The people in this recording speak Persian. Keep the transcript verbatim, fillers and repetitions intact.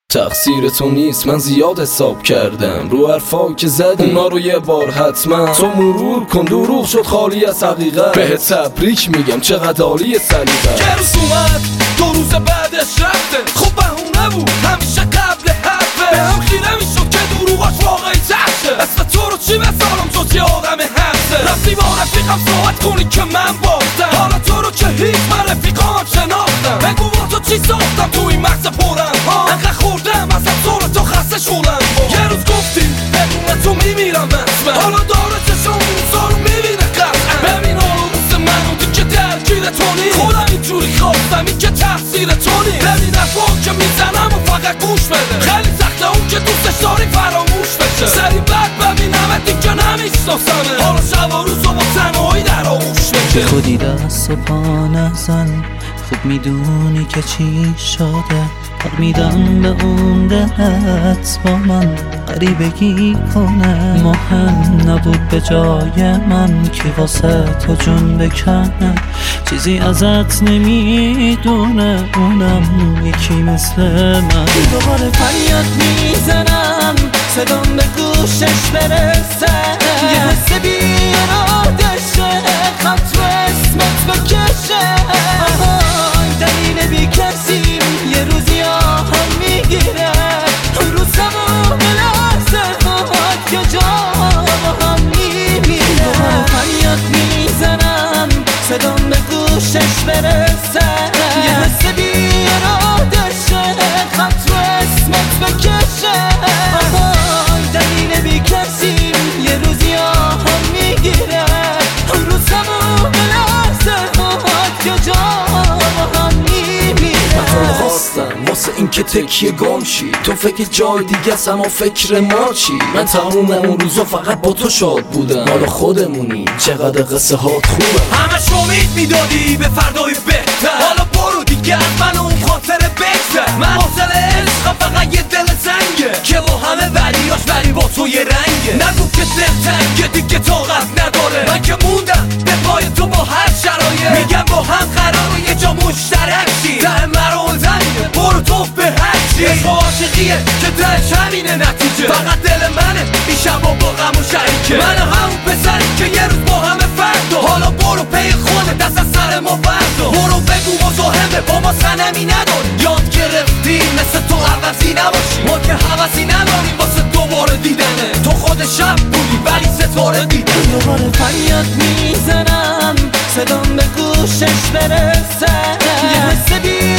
تقصیر تو نیست، من زیاد حساب کردم رو حرفا که زدی اونا رو یه بار حتما تو مرور کن. دروغ شد خالی از حقیقت، بهت تبریک میگم چقدر عالی سلیقت. یه روز اومد دو روز بعدش رفته، خب بهونه بود همیشه قبل حرفه. به هم خیره میشد که دروغاش واقعی تحته. اسم تو رو چی مثالم جز یه آدم حفظه. رفتی با رفیقم صحبت کنی که من باختم، حالا تو رو که هیچ من رفیقام شناختم. بگو با تو چی ساختم تو این مغز پرم ها، انقدر خوردم از طور تو خسته شدم. یه روز گفتی بدون تو میمیرم اسمه، حالا داره چشم اون سارو میبینه قطعا. ببین آروز منو دیگه درگیر تو نی، خودم اینجوری خواستم این که تقصیر تو نی. ببین افاق که میزنم و فقط گوش بده، خیلی سخته اون که دوستش داری فراموش بشه. سری بعد ببینم دیگه نمیشناسمه، حالا شب و روز و با تنهایی در آغوش بشه. خودی دست و پا نزن، خوب میدونی که چی شده. حق میدم به اون دلت با من غریبگی کنه. مهم نبود به جای من که واسه تو جون بکنه. چیزی ازت نمیدونه اونم یکی مثل من. دوباره فریاد میزنم صدام به گوشش برسه، یه حس بیارادشه خط رو اسمت بکشه. دلیل بی کسی یه روزی آهم میگیره، روزمون لحظه هات که جا هم میمیره. دوباره فریاد میزنم صدام به گوشش برسه، یه حس بیارادشه خط رو اسمت بکشه. دلیل بی کسی یه روزی آهم میگیره، روزمون لحظه هات که جا واسه این که تکیه گم شی تو فکر جای دیگه است اما فکر ما چی. من تموم اون روزا فقط با تو شاد بودم، حالا خودمونی چقدر قصه هات خوبه. همش امید میدادی به فردای بهتر، حالا برو دیگه از من اون خاطره بگذر. من حاصل عشقم فقط یه دل زنگه که با همه ولیاش ولی با تو یه رنگه. نگو که دل تنگه دیگه طاقت نداره، من که موندم به پای تو با هر شرایط. میگم با هم قراره یه جا مشترک شی، ته مرول زنگه برو تو به هر چی. عشق عاشقیه که دلش همینه نتیجه، فقط دل منه این شبا با غم و شریکه. من همون پسری که یه روز با همه فردا، حالا برو پی خودت دست از سر ما بردا. برو بگو مزاحمه با ما صنمی نداری، یاد گرفتیم مثل تو عوضی نباشی. ما که حوضی نداریم واسه دوباره دیدنه، تو خود شب بودی ولی ستاره دیدن. دوباره فریاد میزنم صدام به گوشش برسه، یه حس